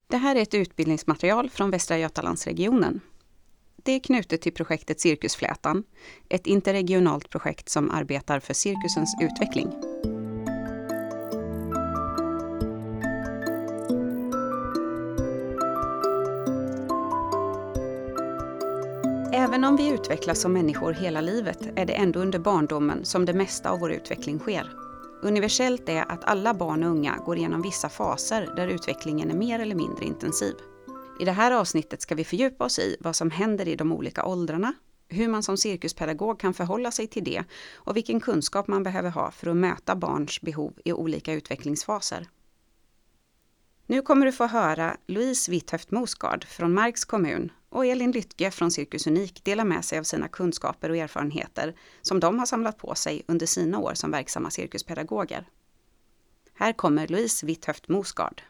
Det här är ett utbildningsmaterial från Västra Götalandsregionen. Det är knutet till projektet Cirkusflätan, ett interregionalt projekt som arbetar för cirkusens utveckling. Även om vi utvecklas som människor hela livet är det ändå under barndomen som det mesta av vår utveckling sker. Universellt är att alla barn och unga går igenom vissa faser där utvecklingen är mer eller mindre intensiv. I det här avsnittet ska vi fördjupa oss i vad som händer i de olika åldrarna, hur man som cirkuspedagog kan förhålla sig till det och vilken kunskap man behöver ha för att möta barns behov i olika utvecklingsfaser. Nu kommer du få höra Louise Witthöft Mosgard från Marks kommun och Elin Lytke från Cirkus Unik dela med sig av sina kunskaper och erfarenheter som de har samlat på sig under sina år som verksamma cirkuspedagoger. Här kommer Louise Witthöft Mosgard.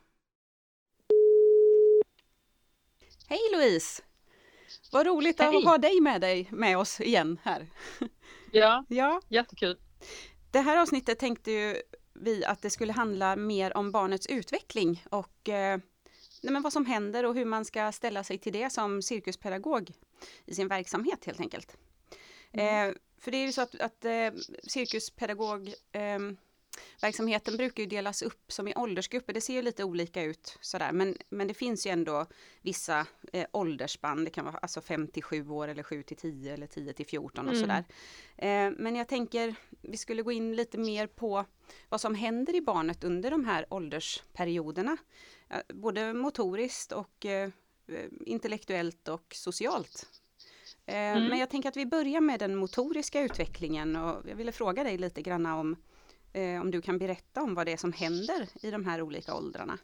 Hej Louise! Vad roligt att ha dig med oss igen här. Ja, jättekul. Det här avsnittet tänkte ju vi att det skulle handla mer om barnets utveckling och vad som händer och hur man ska ställa sig till det som cirkuspedagog i sin verksamhet helt enkelt. För det är ju så att cirkuspedagog verksamheten brukar ju delas upp som i åldersgrupper. Det ser ju lite olika ut sådär. Men det finns ju ändå vissa åldersspann. Det kan vara alltså 5-7 år eller 7-10 eller 10-14 och sådär. Men jag tänker vi skulle gå in lite mer på vad som händer i barnet under de här åldersperioderna. Både motoriskt och intellektuellt och socialt. Men jag tänker att vi börjar med den motoriska utvecklingen och jag ville fråga dig lite grann om du kan berätta om vad det är som händer i de här olika åldrarna.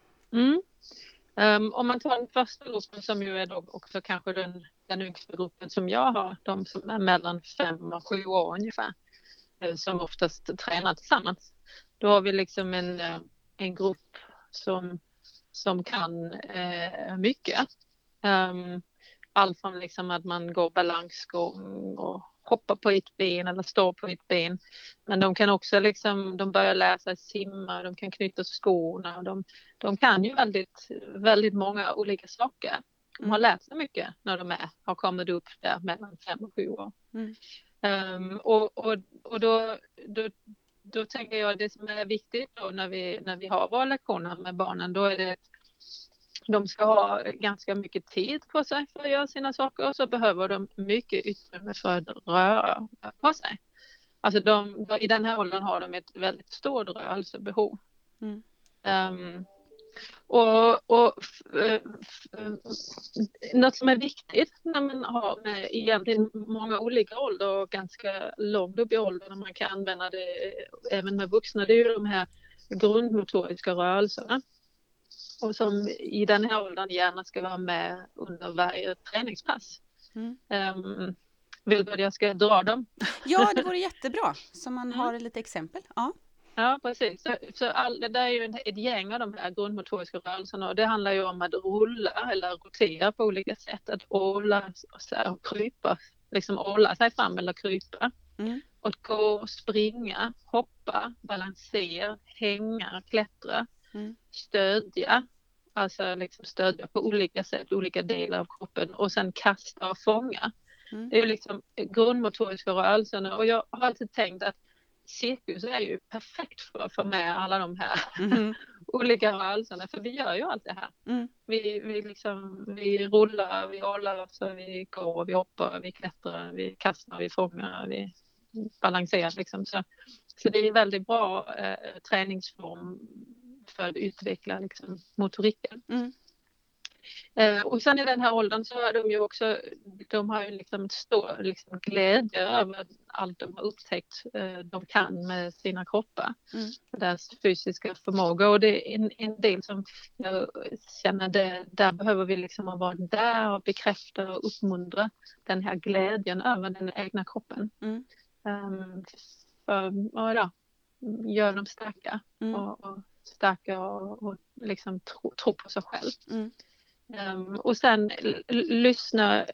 Om man tar den första gruppen som ju är då också kanske den yngsta gruppen som jag har, de som är mellan 5 och 7 år ungefär, som oftast tränar tillsammans. Då har vi liksom en grupp som kan mycket. Allt från liksom att man går balansgång och hoppar på ett ben eller står på ett ben. Men de kan också de börjar läsa simma, de kan knyta skorna. Och de kan ju väldigt, väldigt många olika saker. De har lärt sig mycket när de har kommit upp där mellan 5 och 7 år. Och då tänker jag att det som är viktigt då när vi har våra lektioner med barnen, då är det de ska ha ganska mycket tid på sig för att göra sina saker och så behöver de mycket utrymme för att röra på sig. Alltså i den här åldern har de ett väldigt stort rörelsebehov. Något som är viktigt när man har med egentligen många olika åldrar och ganska långt upp i åldern, man kan använda det även med vuxna, det är ju de här grundmotoriska rörelserna. Och som i den här åldern gärna ska vara med under varje träningspass. Vill du att jag ska dra dem? Ja, det vore jättebra. Så man har lite exempel. Ja, precis. Så det är ju ett gäng av de här grundmotoriska rörelserna. Och det handlar ju om att rulla eller rotera på olika sätt. Att åla och krypa. Liksom åla sig fram eller krypa. Att gå, springa, hoppa, balansera, hänga, klättra. Stödja, alltså liksom stödja på olika sätt, olika delar av kroppen och sen kasta och fånga. Det är ju liksom grundmotoriska rörelserna och jag har alltid tänkt att cirkus är ju perfekt för att få med alla de här olika rörelserna, för vi gör ju allt det här. Vi rullar, vi håller oss, vi går, vi hoppar, vi klättrar, vi kastar, vi fångar, vi balanserar liksom. Så det är en väldigt bra träningsform för att utveckla liksom motoriken. Och sen i den här åldern så är de ju också, de har ju liksom stor liksom glädje över allt de har upptäckt de kan med sina kroppar. Deras fysiska förmåga, och det är en del som jag känner där behöver vi liksom vara där och bekräfta och uppmuntra den här glädjen över den egna kroppen. Gör dem starka och starka och liksom tro på sig själv. Och sen lyssna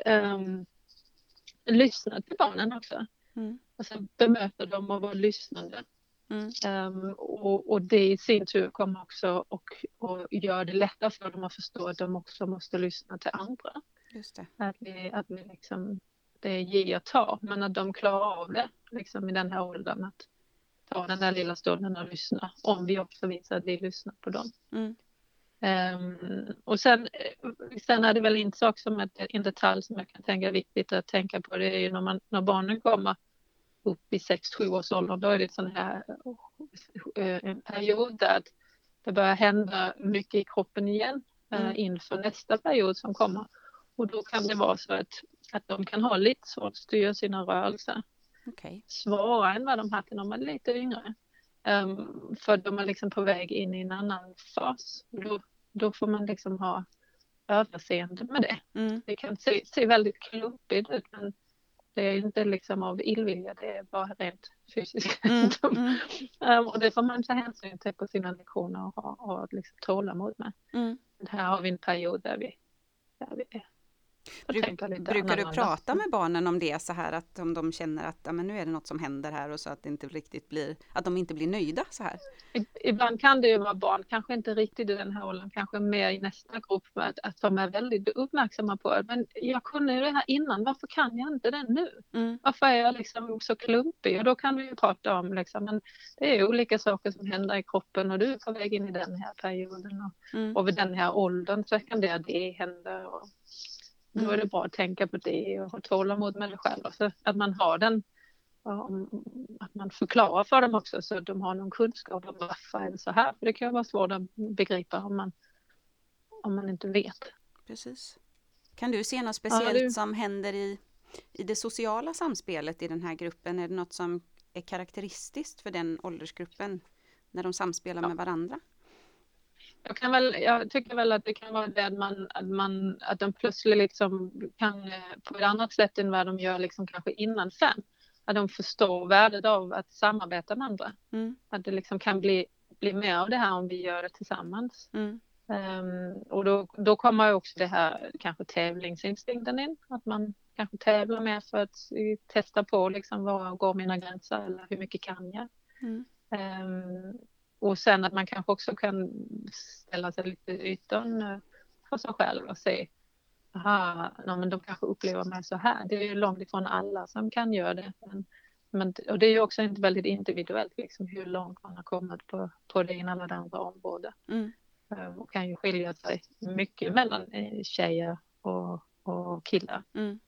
till barnen också. Och sen bemöta dem och vara lyssnande. Och det i sin tur kommer också och gör det lättare för dem att förstå att de också måste lyssna till andra. Just det. Att vi liksom, det är ge och ta, men att de klarar av det liksom i den här åldern, att ta den där lilla stunden och lyssna, om vi också visar att vi lyssnar på dem. Och sen är det väl en sak som en detalj som jag kan tänka är viktigt att tänka på, det är ju när barnen kommer upp i 6-7 års ålder, då är det sån här en period där det börjar hända mycket i kroppen igen inför nästa period som kommer. Och då kan det vara så att de kan ha lite svårt att styra sina rörelser. Svårare än vad de hade när de var lite yngre. För de är liksom på väg in i en annan fas. Då får man liksom ha överseende med det. Det kan se väldigt klumpigt ut, men det är inte liksom av illvilja, det är bara rent fysiskt. Och det får man ta hänsyn till på sina lektioner och liksom tålamod med. Här har vi en period där vi Brukar du prata med barnen om det så här, att om de känner att men nu är det något som händer här, och så att det inte riktigt blir, att de inte blir nöjda så här? Ibland kan det ju vara barn, kanske inte riktigt i den här åldern, kanske mer i nästa grupp, att de är väldigt uppmärksamma på det. Men jag kunde ju det här innan, varför kan jag inte det nu? Varför är jag liksom så klumpig? Och då kan vi ju prata om liksom, men det är olika saker som händer i kroppen, och du är på väg in i den här perioden och vid den här åldern så kan det hända. Och då är det bra att tänka på det och ha tålamod med det själv. Så att man har den, att man förklarar för dem också, så att de har någon kunskap om varför är det så här. För det kan vara svårt att begripa om man inte vet. Precis. Kan du se något speciellt som händer i det sociala samspelet i den här gruppen? Är det något som är karaktäristiskt för den åldersgruppen när de samspelar med varandra? Jag tycker väl att det kan vara det att de plötsligt liksom kan på ett annat sätt än vad de gör liksom kanske innan sen. Att de förstår värdet av att samarbeta med andra. Att det liksom kan bli mer av det här om vi gör det tillsammans. Och då kommer också det här kanske tävlingsinstinkten in. Att man kanske tävlar med för att testa på liksom var går mina gränser eller hur mycket kan jag. Och sen att man kanske också kan ställa sig lite ytan för sig själv och se, men de kanske upplever mig så här. Det är ju långt ifrån alla som kan göra det. Och det är ju också inte väldigt individuellt liksom, hur långt man har kommit på det ena eller det andra området. Och kan ju skilja sig mycket mellan tjejer och killar.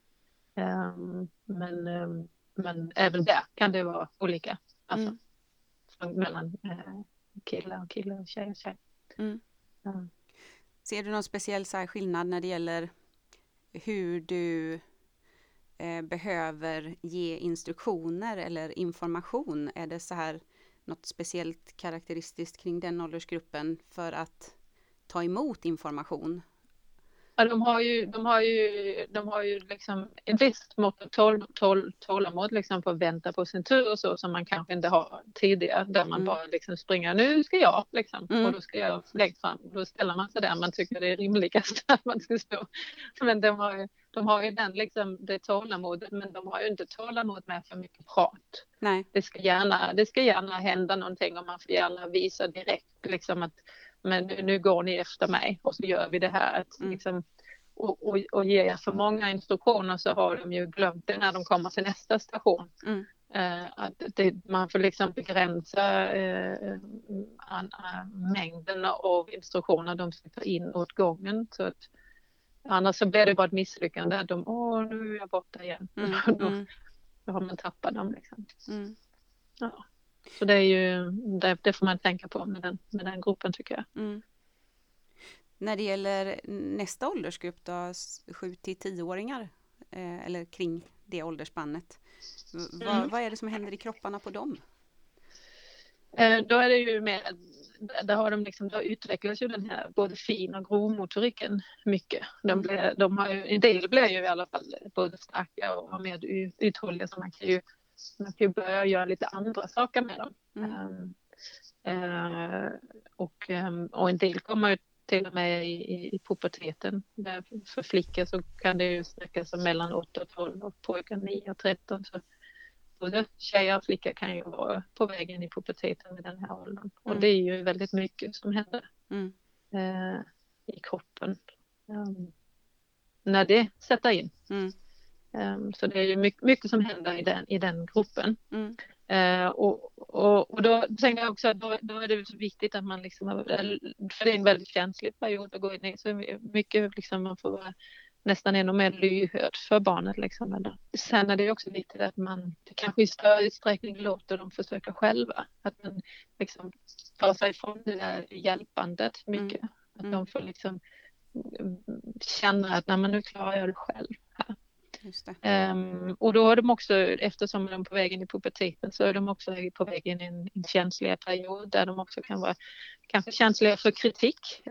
Men även där kan det vara olika. Alltså, mellan killar och tjejer. Ser du någon speciell så här skillnad när det gäller hur du behöver ge instruktioner eller information? Är det så här något speciellt karaktäristiskt kring den åldersgruppen för att ta emot information? Ja, de har ju liksom en viss mått av tålamod liksom, på att vänta på sin tur och så, som man kanske inte har tidigare, där man bara liksom springer, nu ska jag liksom, och då ska jag lägga fram, då ställer man sig där man tycker det är rimligast att man ska stå. Men de har ju den liksom, det tålamodet, men de har ju inte tålamod med för mycket prat. Nej. Det ska gärna hända någonting, och man får gärna visa direkt liksom att men nu går ni efter mig och så gör vi det här. Liksom, och ger jag för många instruktioner så har de ju glömt det när de kommer till nästa station. Att man får liksom begränsa mängden av instruktioner de ska ta in åt gången. Så att, annars så blir det bara ett misslyckande. Nu är jag borta igen. Då har man tappat dem. Liksom. Ja. Så det är ju, det får man tänka på med den gruppen, tycker jag. När det gäller nästa åldersgrupp då, 7-10-åringar eller kring det åldersspannet, vad är det som händer i kropparna på dem? Då är det ju mer, där utvecklas ju den här både fin och grovmotoriken mycket. De har ju, en del blir ju i alla fall både starka och mer uthålliga, så man kan ju börja göra lite andra saker med dem. Och en del kommer ju till och med i puberteten. För flickor så kan det ju sträcka sig mellan 8 och 12 och pojkar 9 och 13. Så både tjejer och flickor kan ju vara på vägen i puberteten med den här åldern. Och Mm. det är ju väldigt mycket som händer Mm. i kroppen när det sätter in. Mm. Så det är ju mycket som händer i den gruppen. Mm. Och då tänker jag också att då är det så viktigt att man liksom, för det är en väldigt känslig period att gå in i, så mycket liksom man får vara nästan ännu mer lyhörd för barnet liksom. Sen är det också viktigt att man kanske i större utsträckning låter dem försöka själva, att man liksom tar sig ifrån det där hjälpandet mycket, att de får liksom känna att nej, men nu klarar jag det själv här. Just det. Och då är de också, eftersom de är på vägen i puberteten, så är de också på vägen i en känslig period där de också kan vara kanske känsliga för kritik.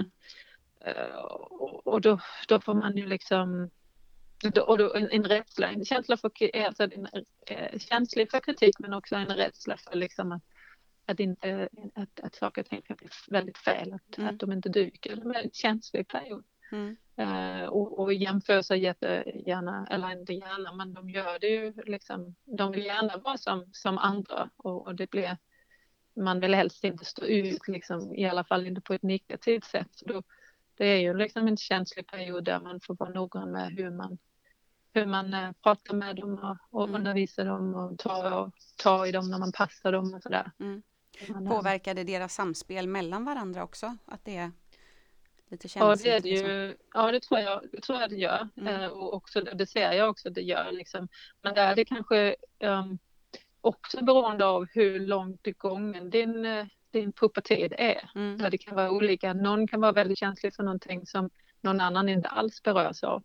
Och då får man ju liksom en rädsla, en känsla för, alltså känslig för kritik, men också en rädsla för liksom att saker och ting kan bli väldigt fel, att de inte dyker. Det är en väldigt känslig period. Och jämför sig jättegärna, eller inte gärna, men de gör det ju liksom, de vill gärna vara som andra, och det blir, man vill helst inte stå ut liksom, i alla fall inte på ett negativt sätt. Så det är ju liksom en känslig period där man får vara noggrann med hur man pratar med dem och undervisar dem och tar i dem när man passar dem och sådär. Påverkar det deras samspel mellan varandra också? Att det är lite känsligt? Ja, det är det ju. Ja, det tror jag det gör. Och också, det ser jag också att det gör. Liksom. Men där är det kanske också beroende av hur långt gången din pubertet är. Där det kan vara olika. Någon kan vara väldigt känslig för någonting som någon annan inte alls berörs av.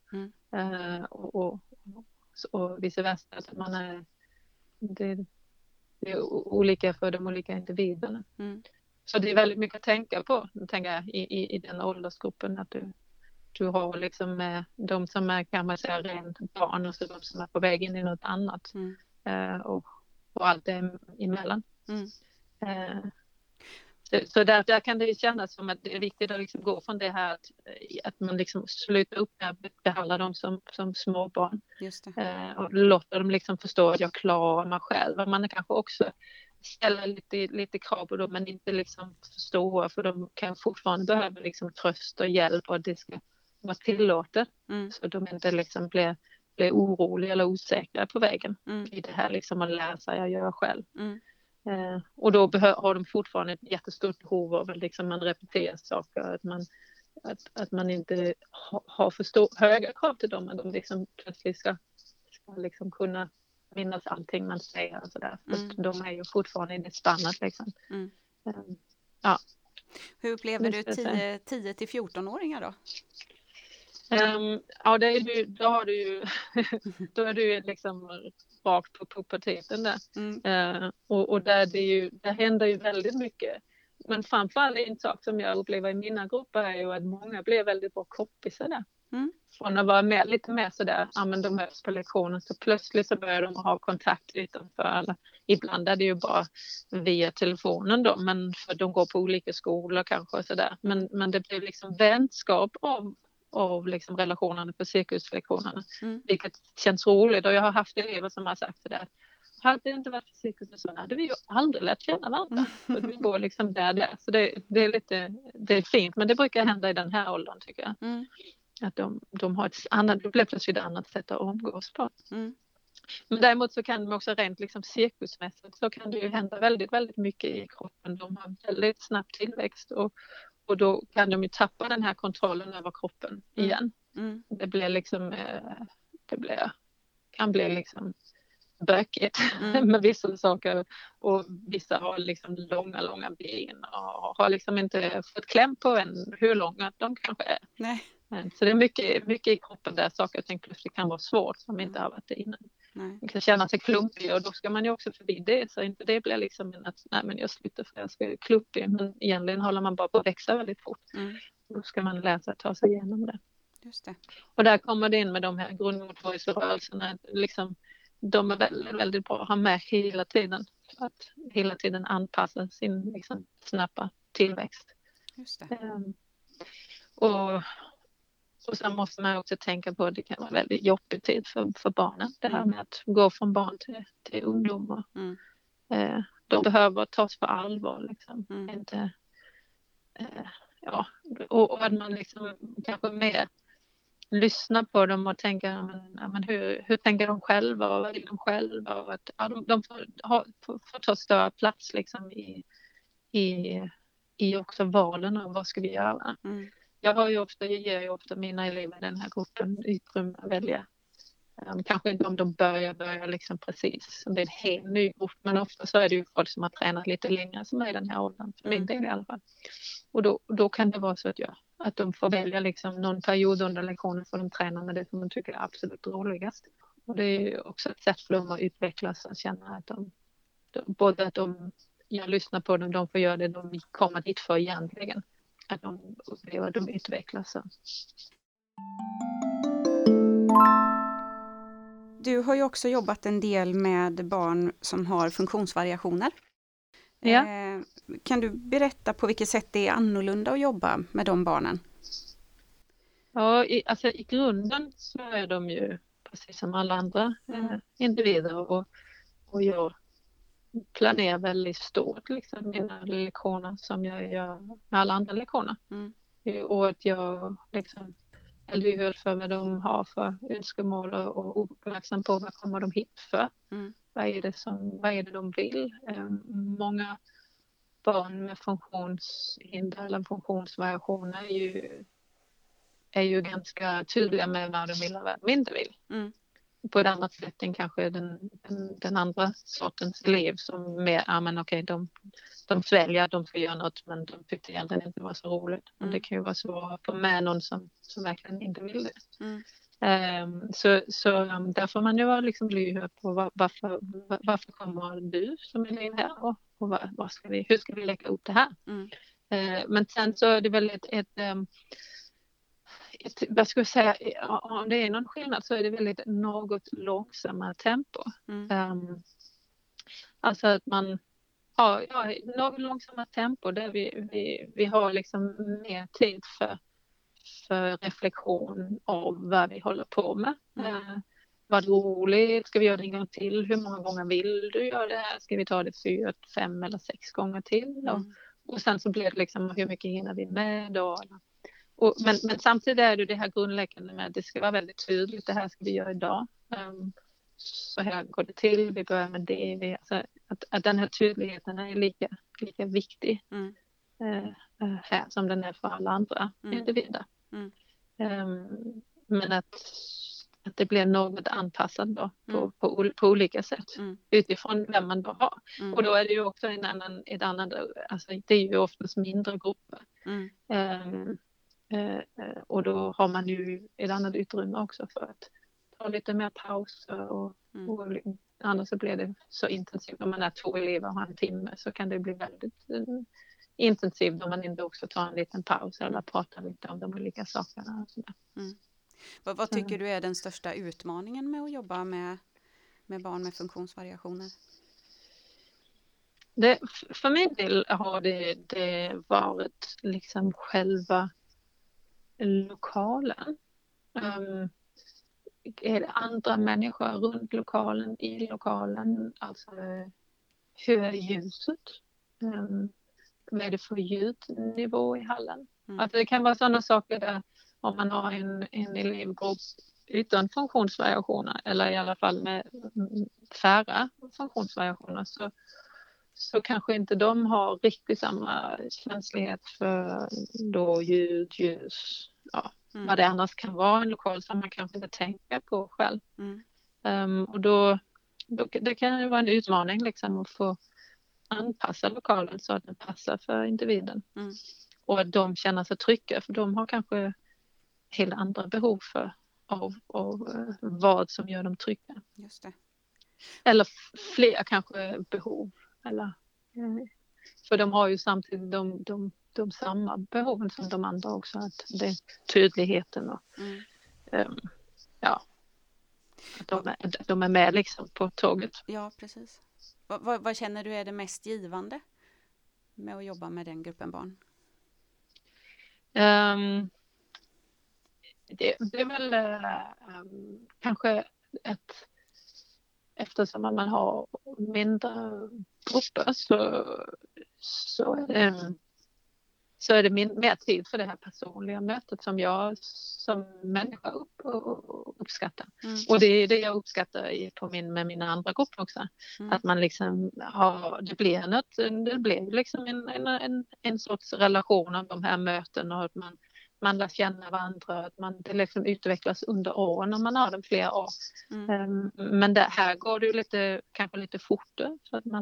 Och vice versa. Att det är olika för de olika individerna. Så det är väldigt mycket att tänka på, tänker jag, i den åldersgruppen, att du har liksom de som är, kan man säga, rent barn, och så de som är på väg in i något annat. Och allt det emellan. Så där kan det kännas som att det är viktigt att liksom gå från det här att man liksom slutar upp med att behandla dem som små barn. Just det. Och låter dem liksom förstå att jag klarar mig själv. Man kanske också ställer lite krav på dem, men inte liksom förstå, för de kan fortfarande behöva liksom tröst och hjälp, och det ska vara tillåtet. Så de inte liksom blir oroliga eller osäkra på vägen i det här liksom att lära sig att göra själv. Och då har de fortfarande ett jättestort behov av att liksom man repeterar saker, att man inte har för höga krav till dem, att de liksom plötsligt ska liksom kunna minnas allting man säger och sådär. För de är ju fortfarande i det spannet liksom. Ja. Hur upplever du 10 till 14-åringar då? Ja, då är du liksom rakt på puberteten där. Och där händer ju väldigt mycket. Men framförallt en sak som jag upplever i mina grupper är ju att många blir väldigt bra kompisar där. Från att vara lite mer sådär, ja men de möts på lektionen, så plötsligt så börjar de ha kontakt utanför. Ibland är det ju bara via telefonen då, men för de går på olika skolor kanske och sådär. Men det blir liksom vänskap av liksom relationerna på cirkuslektionerna. Vilket känns roligt, och jag har haft elever som har sagt sådär: hade det inte varit för cirkus så hade vi ju aldrig lärt känna varandra. För vi går liksom där. Så det är fint, men det brukar hända i den här åldern, tycker jag. Att de har det blir plötsligt ett annat sätt att umgås på. Men däremot så kan de också rent liksom cirkusmässigt, så kan det ju hända väldigt, väldigt mycket i kroppen. De har väldigt snabb tillväxt, och då kan de ju tappa den här kontrollen över kroppen igen. Det blir liksom kan bli liksom bökigt med vissa saker, och vissa har liksom långa ben och har liksom inte fått kläm på hur långa de kanske är. Nej. Så det är mycket i kroppen där saker och ting plötsligt kan vara svårt som inte har varit det innan. Man kan känna sig klumpig, och då ska man ju också förbi det, så inte det blir liksom att nej, men jag slutar för jag ska klumpig, men egentligen håller man bara på att växa väldigt fort. Då ska man lära sig att ta sig igenom det. Just det. Och där kommer det in med de här grundmotoriska rörelserna, liksom, de är väldigt, väldigt bra att ha med hela tiden, att hela tiden anpassa sin liksom snabba tillväxt. Just det. Och sen måste man också tänka på att det kan vara väldigt jobbig tid för barnen. Det här med att gå från barn till ungdomar. De behöver tas på allvar. Liksom. Inte, och att man liksom kanske mer lyssnar på dem och tänker men hur tänker de själva och vad vill de själva. Och att, de får ta större plats liksom, i också valen av vad ska vi göra. Jag ger ju ofta mina elever i den här gruppen utrymme att välja. Kanske inte om de börjar liksom precis som det är en helt ny grupp, men ofta så är det ju folk som har tränat lite längre som är i den här åldern, för min del i alla fall. Och då kan det vara så att de får välja liksom någon period under lektionen för de tränar med det som de tycker är absolut roligast. Och det är ju också ett sätt för dem att utvecklas och känna att jag lyssnar på dem, de får göra det de kommer dit för egentligen. Att de upplever att de utvecklas. Du har ju också jobbat en del med barn som har funktionsvariationer. Ja. Kan du berätta på vilket sätt det är annorlunda att jobba med de barnen? Ja, i grunden så är de ju precis som alla andra individer och jag planerar väldigt stort liksom, mina lektioner som jag gör med alla andra lektioner. Och att jag liksom är lyhörd för vad de har för önskemål och uppmärksam på vad kommer de hit för. Vad är det de vill? Många barn med funktionshinder eller funktionsvariationer är ju ganska tydliga med vad de vill och vad de inte vill. På ett annat sätt än kanske den andra sortens elev som mer, de sväljer att de ska göra något men de tyckte egentligen inte var så roligt. Men det kan ju vara så att få med någon som verkligen inte vill det. Så där får man ju vara liksom lyhörd på varför kommer du som elev här och hur ska vi lägga upp det här? Men sen så är det väl vad ska jag säga, om det är någon skillnad så är det väldigt något långsammare tempo. Alltså att man har något långsammare tempo där vi har liksom mer tid för reflektion av vad vi håller på med. Vad roligt, ska vi göra det en gång till? Hur många gånger vill du göra det här? Ska vi ta det 4, 5 eller 6 gånger till? Och sen så blir det liksom hur mycket hinner vi med då? Men samtidigt är det här grundläggande med att det ska vara väldigt tydligt. Det här ska vi göra idag. Så här går det till. Vi börjar med det. Att den här tydligheten är lika viktig här som den är för alla andra individer. Men att det blir något anpassat då på olika sätt utifrån vem man då har. Och då är det ju också ett annat, alltså det är ju oftast mindre grupper. Och då har man ju ett annat utrymme också för att ta lite mer pauser och annars så blir det så intensivt. Om man är 2 elever och har en timme så kan det bli väldigt intensivt om man inte också tar en liten paus eller pratar lite om de olika sakerna. Och sådär. Vad tycker du är den största utmaningen med att jobba med barn med funktionsvariationer? För min del har det varit liksom själva lokalen. Är det andra människor runt lokalen, i lokalen? Alltså hur är ljuset? Vad är det för ljudnivå i hallen? Alltså det kan vara sådana saker där om man har en elevgrupp utan funktionsvariationer eller i alla fall med färre funktionsvariationer så kanske inte de har riktigt samma känslighet för då ljus, vad det annars kan vara en lokal som man kanske inte tänker på själv. Och då det kan ju vara en utmaning liksom att få anpassa lokalen så att den passar för individen. Och att de känner sig trygga för de har kanske helt andra behov av vad som gör dem trygga. Just det. Eller fler kanske behov. För de har ju samtidigt de samma behoven som de andra också. Att det är tydligheten och att de är med liksom på tåget. Ja, precis. Vad känner du är det mest givande med att jobba med den gruppen barn? Det är väl kanske eftersom man har mindre grupper så är det mer tid för det här personliga mötet som jag som människa uppskattar. Och det är det jag uppskattar med mina andra grupper också. Att man liksom det blir liksom en sorts relation av de här mötena och att man lär känna varandra, att det liksom utvecklas under åren när man har den flera år. Men här går det kanske lite fortare för att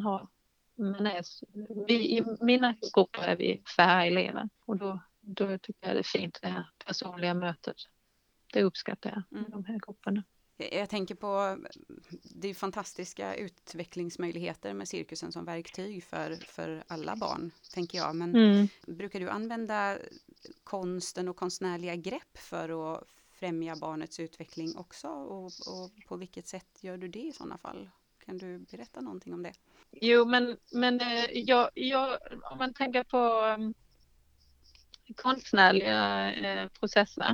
i mina grupper är vi färre elever och då tycker jag det är fint det här personliga mötet. Det uppskattar jag med de här grupperna. Jag tänker på det är fantastiska utvecklingsmöjligheter med cirkusen som verktyg för alla barn, tänker jag. Men brukar du använda konsten och konstnärliga grepp för att främja barnets utveckling också? Och på vilket sätt gör du det i sådana fall? Kan du berätta någonting om det? Jo, men jag om man tänker på konstnärliga processer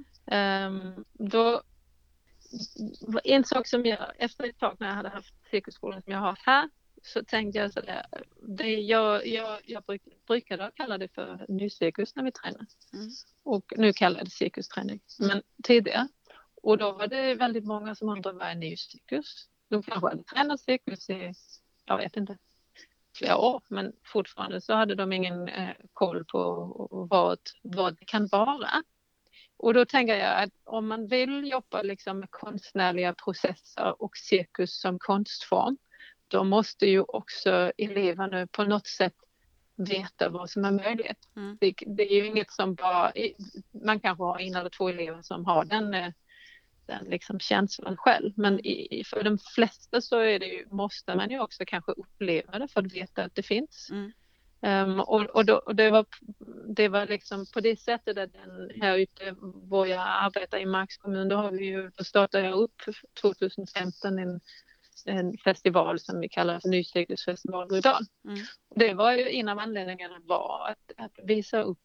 då en sak som jag efter ett tag när jag hade haft cirkusskolan som jag har här så tänkte jag sådär, jag brukade kalla det för nycirkus när vi tränar och nu kallar jag det cirkusträning men tidigare och då var det väldigt många som undrade vad är nycirkus. De kanske hade tränat cirkus i, jag vet inte, flera år men fortfarande så hade de ingen koll på vad det kan vara. Och då tänker jag att om man vill jobba liksom med konstnärliga processer och cirkus som konstform då måste ju också eleverna på något sätt veta vad som är möjligt. Det är ju inget som bara, man kanske har en eller två elever som har den liksom känslan själv. Men för de flesta så är måste man ju också kanske uppleva det för att veta att det finns. Och det var liksom på det sättet att här ute var jag arbetar i Marks kommun då startade jag upp 2015 en festival som vi kallar för Nycirkusfestival Rydal. Det var ju en av anledningarna var att visa upp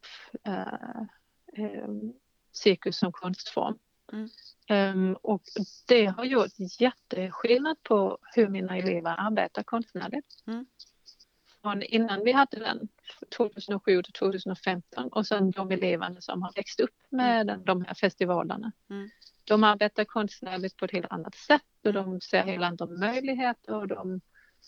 cirkus som konstform. Och det har gjort jätteskillnad på hur mina elever arbetar konstnärligt. Från innan vi hade den 2007 till 2015 och sen de eleverna som har växt upp med de här festivalerna. De arbetar konstnärligt på ett helt annat sätt och de ser helt andra möjligheter och de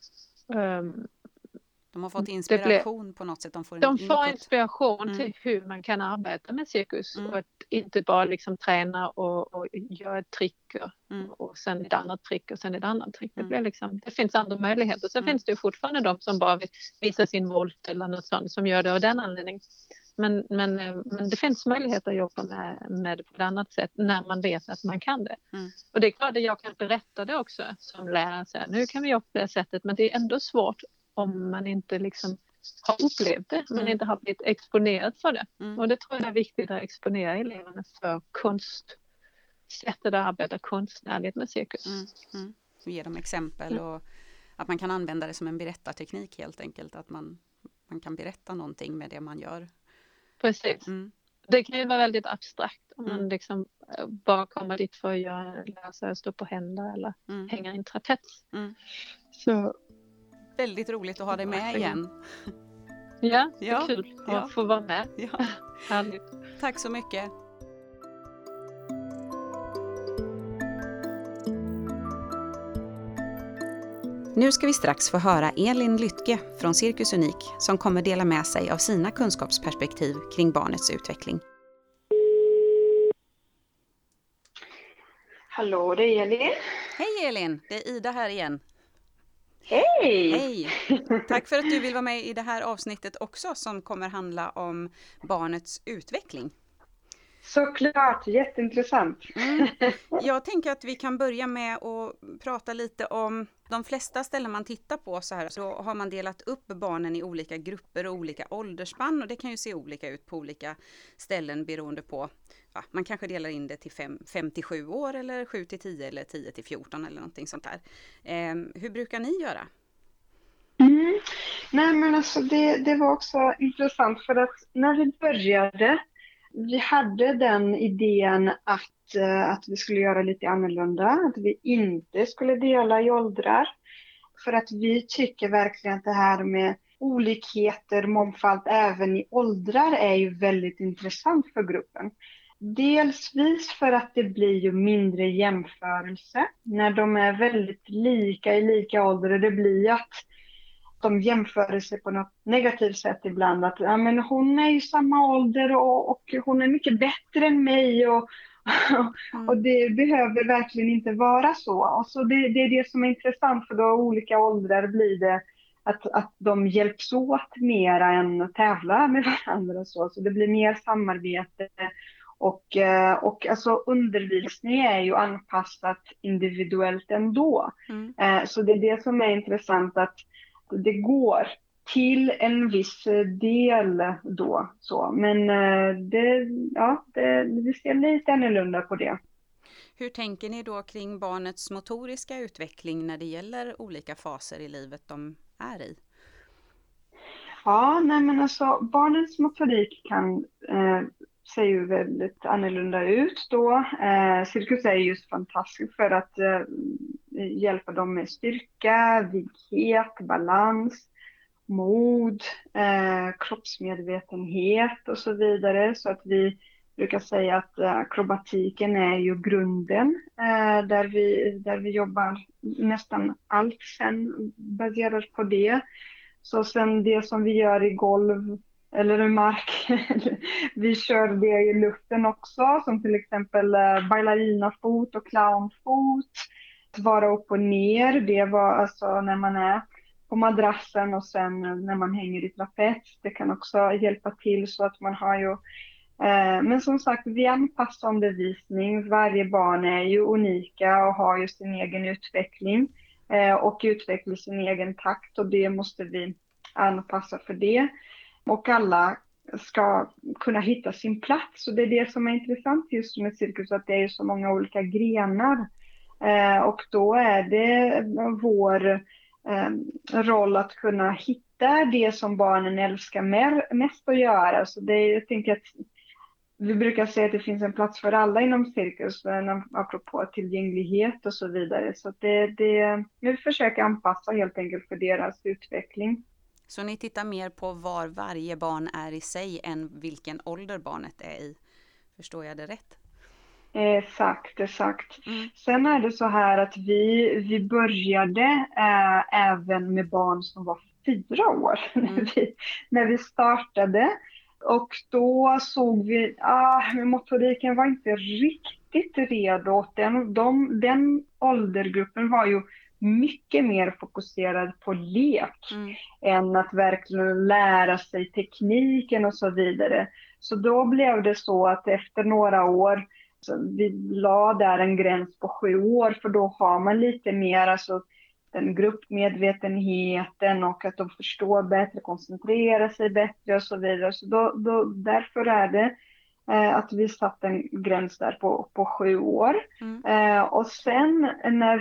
har fått inspiration på något sätt. De får inspiration till hur man kan arbeta med cirkus och att inte bara liksom träna och göra ett trick och sen ett annat trick och sen ett annat trick. Det finns andra möjligheter. Sen finns det ju fortfarande de som bara vill visa sin volt eller något sånt som gör det av den anledningen. Men det finns möjligheter att jobba med det på ett annat sätt när man vet att man kan det. Och det är klart att jag kan berätta det också som lärare. Så här, nu kan vi jobba på det sättet men det är ändå svårt om man inte liksom har upplevt det. Man inte har blivit exponerad för det. Och det tror jag är viktigt att exponera eleverna för sättet att arbeta konstnärligt med cirkus. Ge dem exempel och att man kan använda det som en berättarteknik helt enkelt. Att man kan berätta någonting med det man gör. Precis. Det kan ju vara väldigt abstrakt om man liksom bara kommer dit för att lära sig att stå på händer eller hänga i en trapets. Så väldigt roligt att ha dig med igen. Ja, det är kul att få vara med. Ja. Härligt. Tack så mycket. Nu ska vi strax få höra Elin Lytke från Cirkus Unik som kommer dela med sig av sina kunskapsperspektiv kring barnets utveckling. Hallå, det är Elin. Hej Elin, det är Ida här igen. Hej! Hej! Tack för att du vill vara med i det här avsnittet också som kommer handla om barnets utveckling. Såklart, jätteintressant. Jag tänker att vi kan börja med att prata lite om de flesta ställen man tittar på så har man delat upp barnen i olika grupper och olika åldersspann och det kan ju se olika ut på olika ställen beroende på, man kanske delar in det till 5-7 år eller 7-10 eller 10-14 eller någonting sånt där. Hur brukar ni göra? Nej men alltså det var också intressant för att när vi började Vi hade den idén att vi skulle göra lite annorlunda, att vi inte skulle dela i åldrar. För att vi tycker verkligen att det här med olikheter, mångfald även i åldrar är ju väldigt intressant för gruppen. Delsvis för att det blir ju mindre jämförelse när de är väldigt lika i lika ålder. Det blir att de jämför sig på något negativt sätt ibland. Att ja, men hon är ju samma ålder och hon är mycket bättre än mig. Och det behöver verkligen inte vara så. Och så det är det som är intressant, för då olika åldrar blir det att de hjälps åt mer än tävlar med varandra. Så det blir mer samarbete. Och alltså undervisning är ju anpassat individuellt ändå. Så det är det som är intressant, att det går till en viss del då. Så. Men vi ser lite annorlunda på det. Hur tänker ni då kring barnets motoriska utveckling när det gäller olika faser i livet de är i? Ja, nej men alltså barnens motorik kan ser ju väldigt annorlunda ut då. Cirkus är just fantastiskt för att hjälpa dem med styrka, vighet, balans, mod, kroppsmedvetenhet och så vidare. Så att vi brukar säga att akrobatiken är ju grunden där vi jobbar nästan allt sen baserat på det. Så sen det som vi gör i golv eller i mark, vi kör det i luften också, som till exempel bailarinafot och clownfot. Att vara upp och ner, det var alltså när man är på madrassen och sen när man hänger i trapets. Det kan också hjälpa till så att man har ju... Men som sagt, vi anpassar undervisning. Varje barn är ju unika och har ju sin egen utveckling och utvecklar sin egen takt, och det måste vi anpassa för det. Och alla ska kunna hitta sin plats. Och det är det som är intressant just med cirkus, att det är så många olika grenar. Och då är det vår roll att kunna hitta det som barnen älskar mest att göra. Så jag tänker att vi brukar säga att det finns en plats för alla inom cirkus, apropå tillgänglighet och så vidare. Så vi försöker anpassa helt enkelt för deras utveckling. Så ni tittar mer på var varje barn är i sig än vilken ålder barnet är i? Förstår jag det rätt? Exakt. Sen är det så här att vi började även med barn som var 4 år när vi startade. Och då såg vi att motoriken var inte riktigt redo. Den åldergruppen var ju mycket mer fokuserad på lek än att verkligen lära sig tekniken och så vidare. Så då blev det så att efter några år, så vi la där en gräns på 7 år, för då har man lite mer alltså den gruppmedvetenheten och att de förstår bättre, koncentrerar sig bättre och så vidare. Så därför är det att vi satt en gräns där på 7 år. Och sen när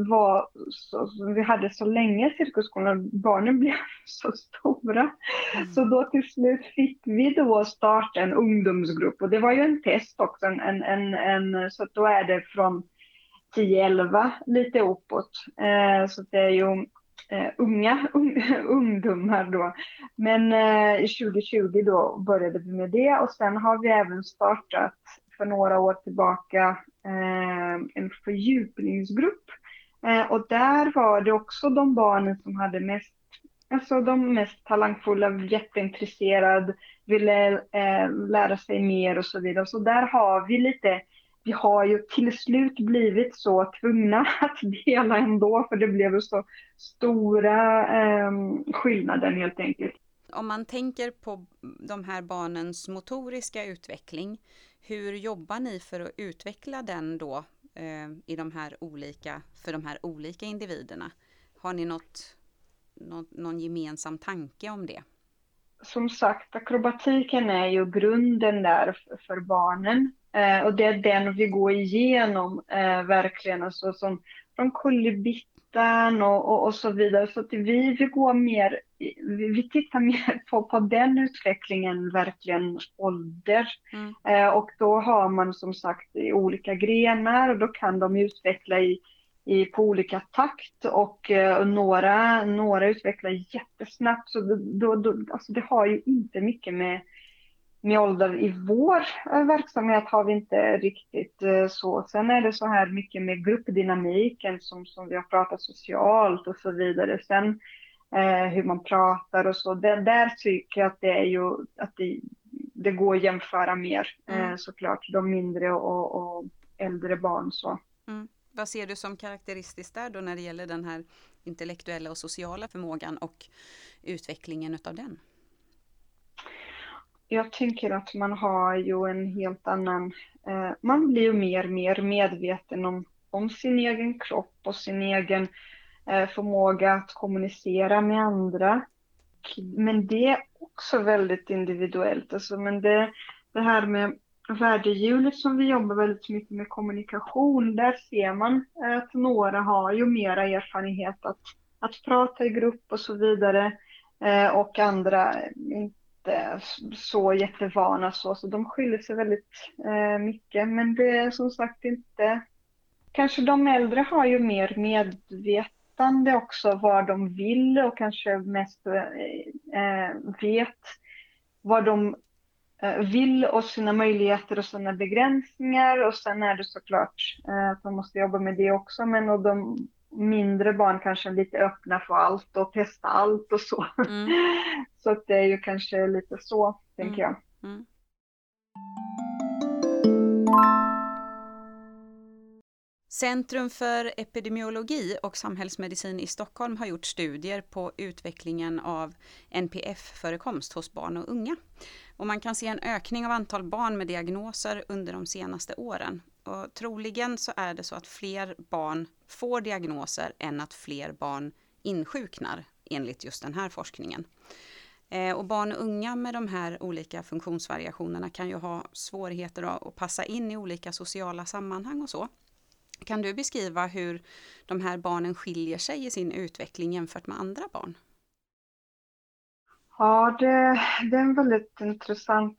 vi hade så länge cirkusskolan, barnen blev så stora. Så då till slut fick vi då starta en ungdomsgrupp. Och det var ju en test också. Så då är det från 10-11 lite uppåt. Så det är ju ungdomar då. Men 2020 då började vi med det, och sen har vi även startat för några år tillbaka en fördjupningsgrupp. Och där var det också de barnen som hade de mest talangfulla, jätteintresserade, ville lära sig mer och så vidare. Så där har vi har ju till slut blivit så tvungna att dela ändå, för det blev så stora skillnader helt enkelt. Om man tänker på de här barnens motoriska utveckling, hur jobbar ni för att utveckla den då i för de här olika individerna? Har ni någon gemensam tanke om det? Som sagt, akrobatiken är ju grunden där för barnen. Och det är den vi går igenom verkligen, alltså från kullerbyttan och så vidare. Så att vi går mer vi tittar mer på den utvecklingen, verkligen ålder. Och då har man som sagt i olika grenar, och då kan de utveckla på olika takt, och några utvecklar jättesnabbt. Så alltså det har ju inte mycket med ålder. I vår verksamhet har vi inte riktigt så. Sen är det så här mycket med gruppdynamiken som vi har pratat socialt och så vidare. Sen hur man pratar och så. Där tycker jag att det är ju att det går att jämföra mer såklart. De mindre och äldre barn så. Vad ser du som karaktäristiskt där då när det gäller den här intellektuella och sociala förmågan och utvecklingen utav den? Jag tänker att man har ju en helt annan, man blir ju mer medveten om sin egen kropp och sin egen förmåga att kommunicera med andra. Men det är också väldigt individuellt. Alltså, men det här med värdehjulet som vi jobbar väldigt mycket med kommunikation, där ser man att några har ju mera erfarenhet att prata i grupp och så vidare, och andra inte så jättevana så de skiljer sig väldigt mycket. Men det är som sagt inte, kanske de äldre har ju mer medvetande också vad de vill, och kanske mest vet vad de vill och sina möjligheter och sina begränsningar. Och sen är det såklart att man måste jobba med det också, men och de mindre barn kanske är lite öppna för allt och testa allt och så. Så att det är ju kanske lite så, tänker jag. Centrum för epidemiologi och samhällsmedicin i Stockholm har gjort studier på utvecklingen av NPF-förekomst hos barn och unga. Och man kan se en ökning av antal barn med diagnoser under de senaste åren. Och troligen så är det så att fler barn får diagnoser än att fler barn insjuknar, enligt just den här forskningen. Och barn och unga med de här olika funktionsvariationerna kan ju ha svårigheter att passa in i olika sociala sammanhang och så. Kan du beskriva hur de här barnen skiljer sig i sin utveckling jämfört med andra barn? Ja, det är en väldigt intressant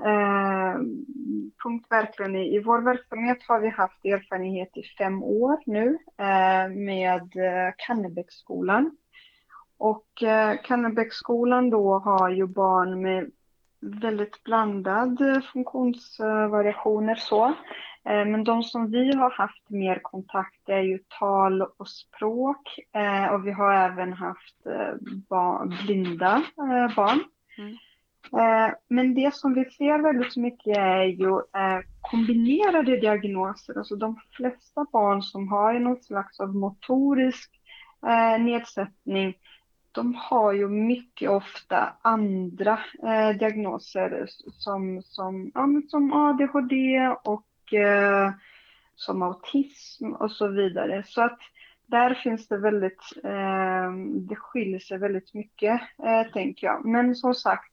punkt verkligen. I vår verksamhet har vi haft erfarenhet i 5 år nu med Kannebäcksskolan. Och Kannebäcksskolan då har ju barn med väldigt blandad funktionsvariationer så. Men de som vi har haft mer kontakt är ju tal och språk, och vi har även haft blinda barn. Men det som vi ser väldigt mycket är ju kombinerade diagnoser. Alltså de flesta barn som har någon slags av motorisk nedsättning, de har ju mycket ofta andra diagnoser som ADHD och som autism och så vidare. Så att där finns det det skiljer sig väldigt mycket, tänker jag. Men som sagt,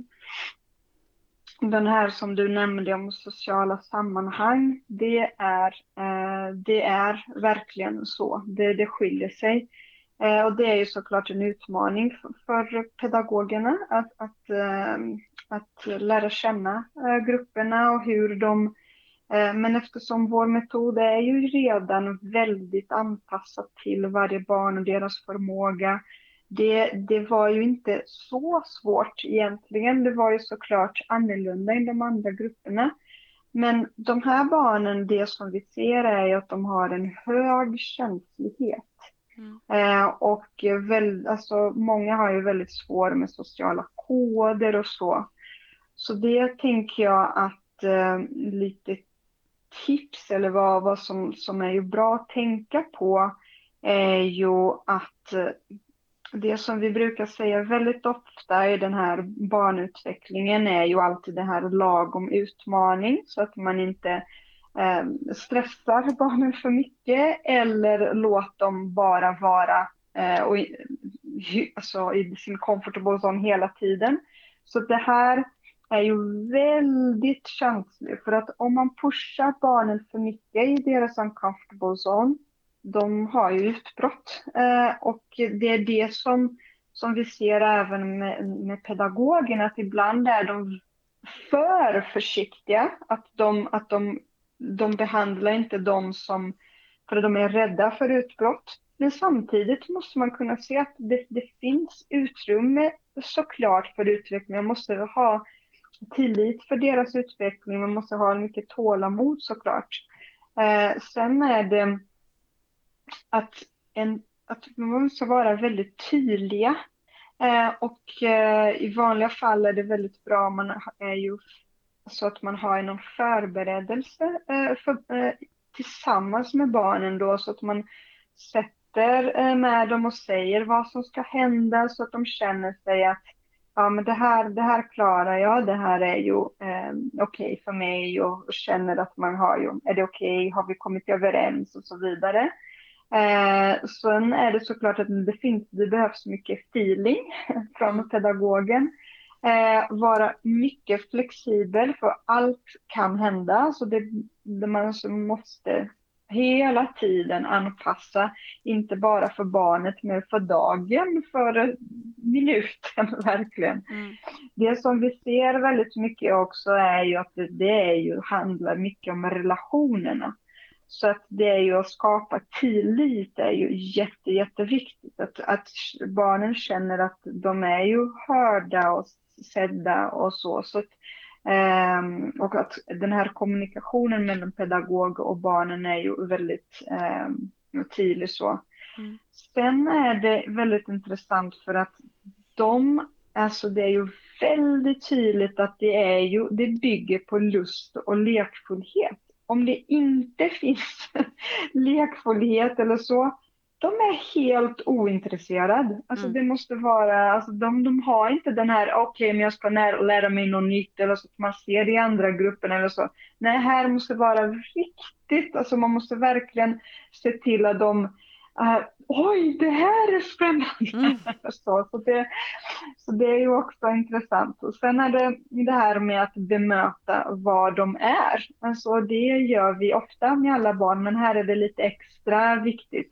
den här som du nämnde om sociala sammanhang, det är verkligen så. Det skiljer sig. Och det är ju såklart en utmaning för pedagogerna att lära känna grupperna och hur de. Men eftersom vår metod är ju redan väldigt anpassad till varje barn och deras förmåga. Det var ju inte så svårt egentligen. Det var ju såklart annorlunda än de andra grupperna. Men de här barnen, det som vi ser är ju att de har en hög känslighet. Och många har ju väldigt svårt med sociala koder och så. Så det tänker jag att lite tips eller vad som är ju bra att tänka på är ju att det som vi brukar säga väldigt ofta i den här barnutvecklingen är ju alltid det här lagom utmaning, så att man inte stressar barnen för mycket eller låter dem bara vara i sin comfortable zone hela tiden. Så det här är ju väldigt känsligt, för att om man pushar barnen för mycket i deras uncomfortable zone, de har ju utbrott. Och det är det som vi ser även med pedagogerna, att ibland är de för försiktiga, att de behandlar inte dem som, för de är rädda för utbrott. Men samtidigt måste man kunna se att det finns utrymme såklart för utveckling. Man måste ha tillit för deras utveckling, man måste ha mycket tålamod såklart. Sen är det att man måste vara väldigt tydliga. I vanliga fall är det väldigt bra, man är ju så att man har någon förberedelse tillsammans med barnen då, så att man sätter med dem och säger vad som ska hända, så att de känner sig att ja, men det här klarar jag, det här är ju okej för mig, och känner att man har ju, är det okej, har vi kommit överens och så vidare. Sen är det såklart att det behövs mycket feeling från pedagogen. Vara mycket flexibel, för allt kan hända, så man måste hela tiden anpassa, inte bara för barnet men för dagen, för minuten verkligen. Det som vi ser väldigt mycket också är ju att det handlar mycket om relationerna. Så att det är ju att skapa tillit är ju jätteviktigt. Att barnen känner att de är ju hörda och sedda och så. Och att den här kommunikationen mellan pedagog och barnen är ju väldigt tydlig så. Sen är det väldigt intressant för att det är ju väldigt tydligt att det bygger på lust och lekfullhet. Om det inte finns lekfullhet eller så, de är helt ointresserade. Alltså det måste vara, alltså de har inte den här, okej, men jag ska lära mig något nytt, eller så att man ser det i andra grupper eller så. Nej, här måste vara riktigt, alltså man måste verkligen se till att oj, det här är spännande. Så det är ju också intressant. Och sen är det här med att bemöta vad de är. Alltså det gör vi ofta med alla barn, men här är det lite extra viktigt.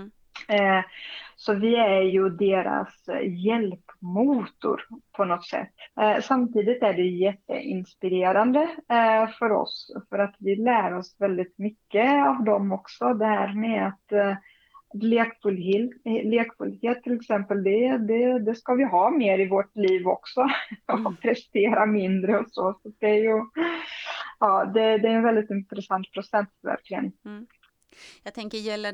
Så vi är ju deras hjälpmotor på något sätt. Samtidigt är det jätteinspirerande för oss, för att vi lär oss väldigt mycket av dem också. Det här med att lekfullhet till exempel, det ska vi ha mer i vårt liv också. Och prestera mindre och så. Så det är ju det är en väldigt intressant process verkligen. Jag tänker, gäller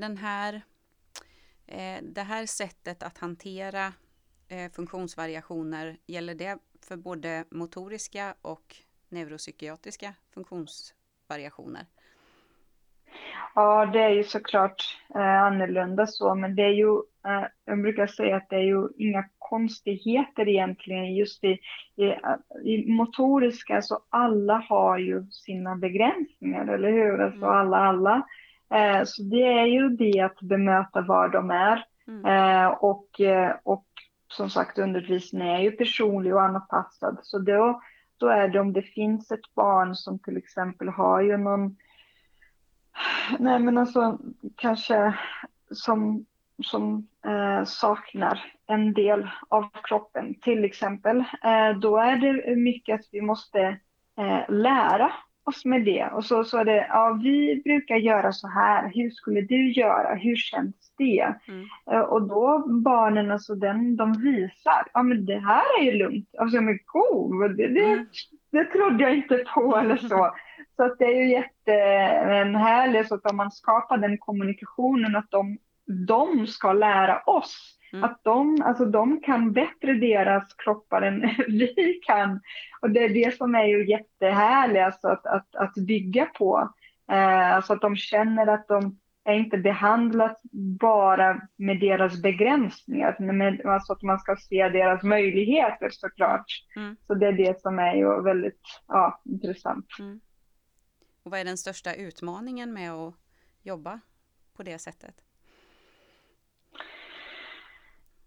det här sättet att hantera funktionsvariationer, gäller det för både motoriska och neuropsykiatriska funktionsvariationer? Ja, det är ju såklart annorlunda så, men det är ju, jag brukar säga att det är ju inga konstigheter egentligen just i motoriska, så alla har ju sina begränsningar, eller hur? Alltså alla. Så det är ju det att bemöta var de är. Och som sagt, undervisningen är ju personlig och anpassad. Så då är det, om det finns ett barn som till exempel har ju någon, nej men alltså kanske som saknar en del av kroppen till exempel, då är det mycket att vi måste lära oss med det. Och så är det, vi brukar göra så här, hur skulle du göra, hur känns det? Och då barnen, alltså de visar, men det här är ju lugnt, alltså men det trodde jag inte på eller så. Så att det är ju jättehärligt, så att om man skapar den kommunikationen, att de ska lära oss. Att de kan bättre deras kroppar än vi kan. Och det är det som är ju jättehärligt, alltså att bygga på. Så att de känner att de är inte behandlat bara med deras begränsningar. Alltså att man ska se deras möjligheter såklart. Så det är det som är ju väldigt intressant. Och vad är den största utmaningen med att jobba på det sättet?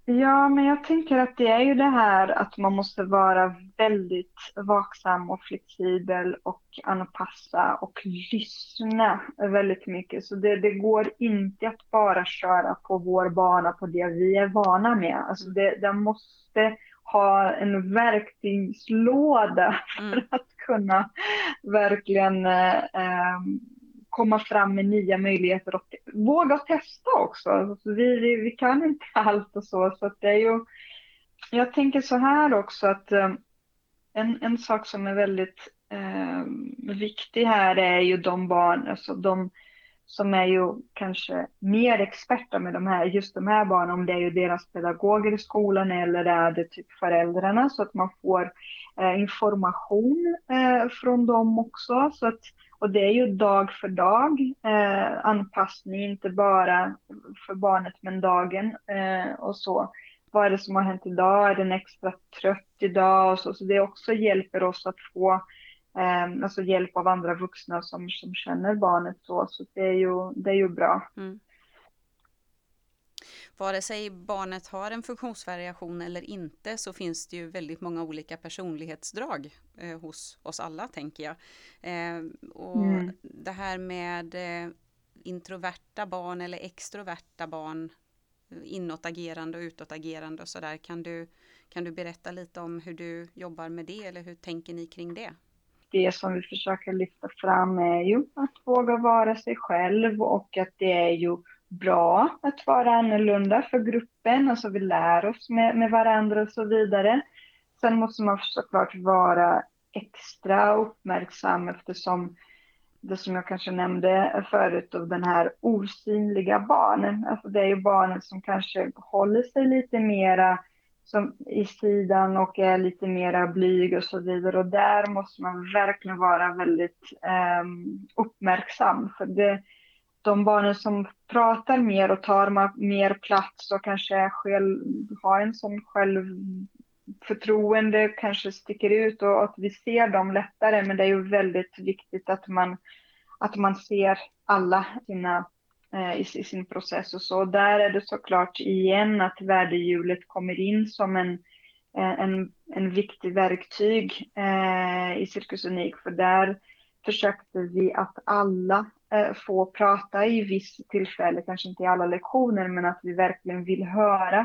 Ja, men jag tänker att det är ju det här att man måste vara väldigt vaksam och flexibel och anpassa och lyssna väldigt mycket. Så det går inte att bara köra på vår bana på det vi är vana med. Alltså det måste ha en verktygslåda för att kunna verkligen komma fram med nya möjligheter och våga testa också. Alltså vi kan inte allt och så att det är ju, jag tänker så här också att en sak som är väldigt viktig här är ju de barn, alltså de som är ju kanske mer experter med just de här barnen, om det är ju deras pedagoger i skolan eller är det typ föräldrarna, så att man får information från dem också. Och det är ju dag för dag anpassning, inte bara för barnet men dagen och så. Vad är det som har hänt idag? Är den extra trött idag? Och så det också hjälper oss att få alltså hjälp av andra vuxna som känner barnet så det är ju bra. Vare sig barnet har en funktionsvariation eller inte så finns det ju väldigt många olika personlighetsdrag hos oss alla, tänker jag. Det här med introverta barn eller extroverta barn, inåtagerande och utåtagerande och sådär. Kan du berätta lite om hur du jobbar med det eller hur tänker ni kring det? Det som vi försöker lyfta fram är ju att våga vara sig själv och att det är ju bra att vara annorlunda för gruppen. Alltså vi lär oss med varandra och så vidare. Sen måste man såklart vara extra uppmärksam eftersom det som jag kanske nämnde förut av den här osynliga barnen. Alltså det är ju barnen som kanske håller sig lite mera som i sidan och är lite mera blyg och så vidare. Och där måste man verkligen vara väldigt uppmärksam. För de barnen som pratar mer och tar mer plats och kanske själv har en sån självförtroende, kanske sticker ut och att vi ser dem lättare. Men det är ju väldigt viktigt att man ser alla i sin process och så. Där är det såklart igen att värdehjulet kommer in som en viktig verktyg i Cirkus Unik. För där försökte vi att alla får prata i viss tillfälle, kanske inte i alla lektioner, men att vi verkligen vill höra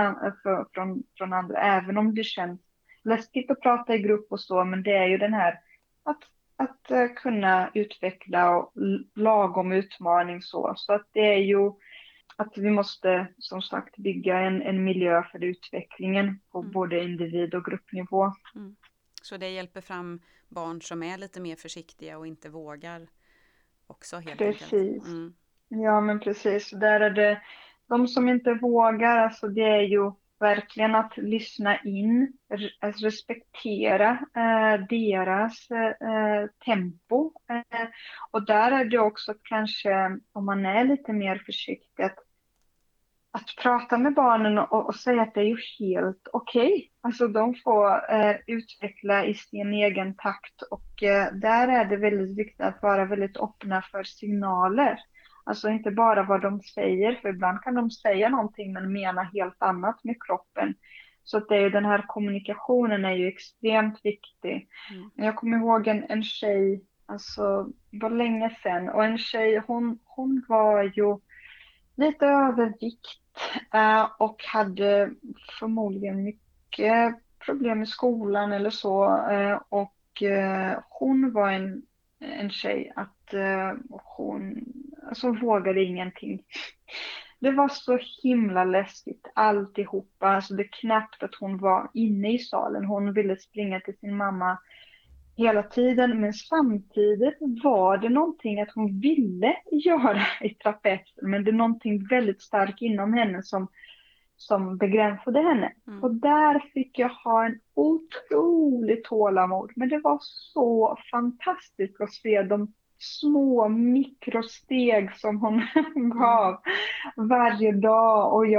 från andra, även om det känns läskigt att prata i grupp och så, men det är ju den här att kunna utveckla och lagom utmaning så att det är ju att vi måste som sagt bygga en miljö för utvecklingen på både individ- och gruppnivå. Så det hjälper fram barn som är lite mer försiktiga och inte vågar också helt enkelt. Ja, men precis. Där är det de som inte vågar, alltså det är ju verkligen att lyssna in, att respektera deras tempo. Och där är det också kanske, om man är lite mer försiktig, att prata med barnen och säga att det är ju helt okej. Alltså de får utveckla i sin egen takt och där är det väldigt viktigt att vara väldigt öppna för signaler. Alltså inte bara vad de säger, för ibland kan de säga någonting men mena helt annat med kroppen. Så att det är den här kommunikationen är ju extremt viktig. Jag kommer ihåg en tjej, alltså det var länge sedan, och en tjej hon var ju lite övervikt och hade förmodligen mycket problem i skolan eller så. Och hon var en tjej att hon alltså vågade ingenting. Det var så himla läskigt alltihopa. Alltså det är knappt att hon var inne i salen. Hon ville springa till sin mamma hela tiden, men samtidigt var det någonting att hon ville göra i trapetsen, men det är någonting väldigt starkt inom henne som begränsade henne. Och där fick jag ha en otroligt tålamod, men det var så fantastiskt att se de små mikrosteg som hon gav varje dag. Och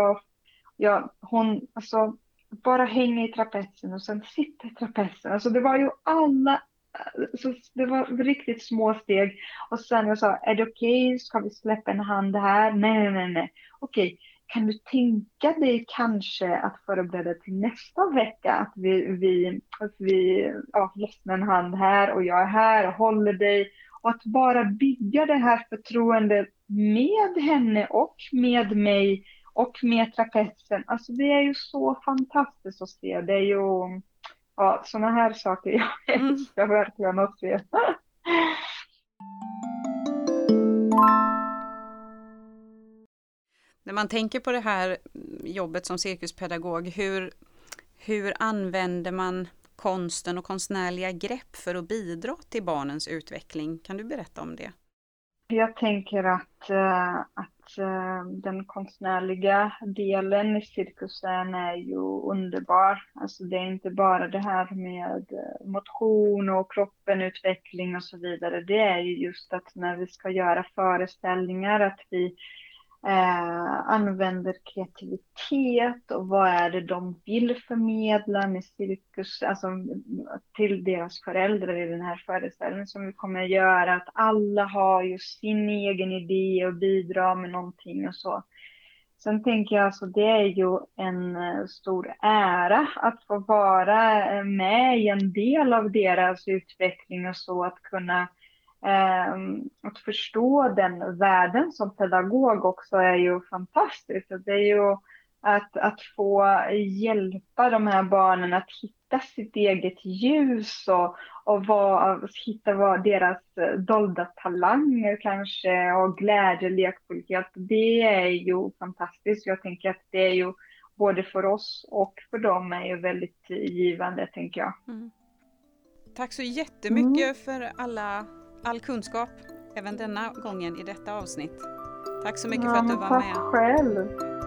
hon alltså bara hänga i trapetsen och sen sitta i trapetsen. Alltså det var ju så det var riktigt små steg. Och sen jag sa, är det okej? Ska vi släppa en hand här? Nej. Okej, kan du tänka dig kanske att förbereda till nästa vecka? Att vi lämnar en hand här och jag är här och håller dig. Och att bara bygga det här förtroendet med henne och med mig och med trapetsen. Alltså det är ju så fantastiskt att se. Det är ju sådana här saker jag älskar verkligen att se. När man tänker på det här jobbet som cirkuspedagog, hur använder man konsten och konstnärliga grepp för att bidra till barnens utveckling? Kan du berätta om det? Jag tänker att den konstnärliga delen i cirkusen är ju underbar. Alltså det är inte bara det här med motion och kroppen, utveckling och så vidare. Det är ju just att när vi ska göra föreställningar att vi använder kreativitet och vad är det de vill förmedla med cirkus, alltså till deras föräldrar i den här föreställningen som vi kommer att göra, att alla har ju sin egen idé och bidrar med någonting och så. Sen tänker jag alltså det är ju en stor ära att få vara med i en del av deras utveckling och så, att kunna att förstå den världen som pedagog också är ju fantastiskt. Det är ju att få hjälpa de här barnen att hitta sitt eget ljus och hitta deras dolda talanger kanske och glädje, lekfullhet. Det är ju fantastiskt. Jag tänker att det är ju både för oss och för dem är ju väldigt givande, tänker jag. Mm. Tack så jättemycket för all kunskap, även denna gången i detta avsnitt. Tack så mycket för att du var med. Tack själv.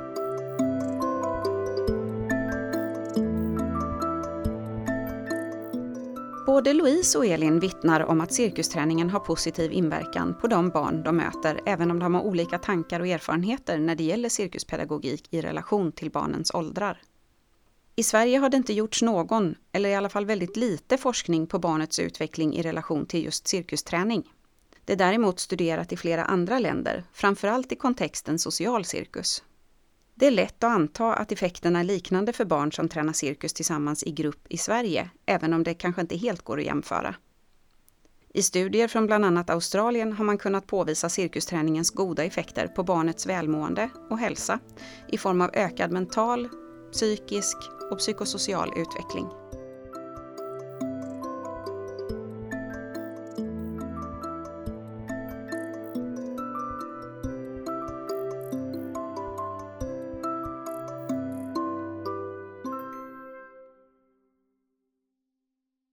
Både Louise och Elin vittnar om att cirkusträningen har positiv inverkan på de barn de möter, även om de har olika tankar och erfarenheter när det gäller cirkuspedagogik i relation till barnens åldrar. I Sverige har det inte gjorts någon, eller i alla fall väldigt lite forskning på barnets utveckling i relation till just cirkusträning. Det är däremot studerat i flera andra länder, framförallt i kontexten social cirkus. Det är lätt att anta att effekterna är liknande för barn som tränar cirkus tillsammans i grupp i Sverige, även om det kanske inte helt går att jämföra. I studier från bland annat Australien har man kunnat påvisa cirkusträningens goda effekter på barnets välmående och hälsa i form av ökad mental, psykisk och psykosocial utveckling.